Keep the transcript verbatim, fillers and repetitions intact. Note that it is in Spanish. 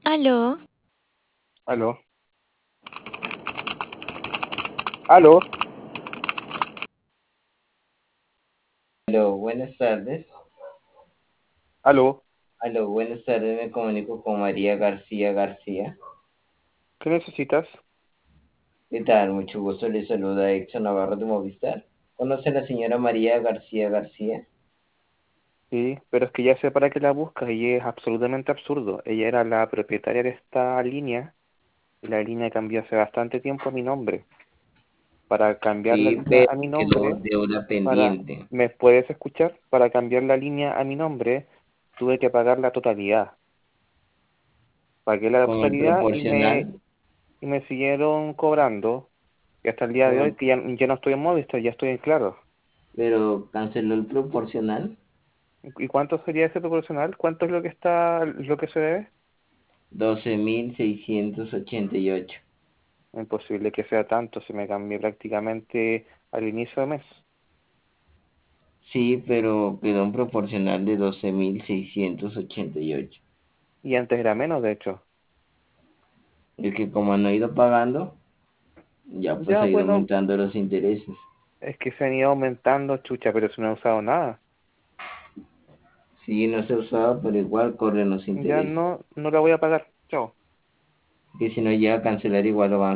Aló, Aló, aló, Aló, buenas tardes. aló. Aló, buenas tardes. Me comunico con María García García. ¿Qué necesitas? ¿Qué tal? Mucho gusto. Le saluda Exxon Navarro de Movistar. ¿Conoce a la señora María García García? Sí, pero es que ya sé para qué la buscas y es absolutamente absurdo. Ella era la propietaria de esta línea y la línea cambió hace bastante tiempo a mi nombre. Para cambiar la Sí, línea pero a mi quedó nombre, deuda para, pendiente. ¿me puedes escuchar? Para cambiar la línea a mi nombre, tuve que pagar la totalidad. Pagué la Con el totalidad y me, proporcional, y me siguieron cobrando. Y hasta el día con de hoy, el- que ya, ya no estoy en Movistar, ya estoy en Claro. pero canceló el proporcional. ¿Y cuánto sería ese proporcional? ¿Cuánto es lo que está, lo que se debe? doce mil seiscientos ochenta y ocho. Imposible que sea tanto, se me cambié prácticamente al inicio de mes. Sí, pero quedó un proporcional de doce mil seiscientos ochenta y ocho. Y antes era menos, de hecho. El que como no ha ido pagando, ya pues Ya, ha ido bueno, aumentando los intereses. es que se han ido aumentando, chucha, pero eso no he usado nada. Sí, no se ha usado, pero igual corren los Ya intereses. no, no la voy a pagar. Chao. Que si no llega a cancelar, igual lo van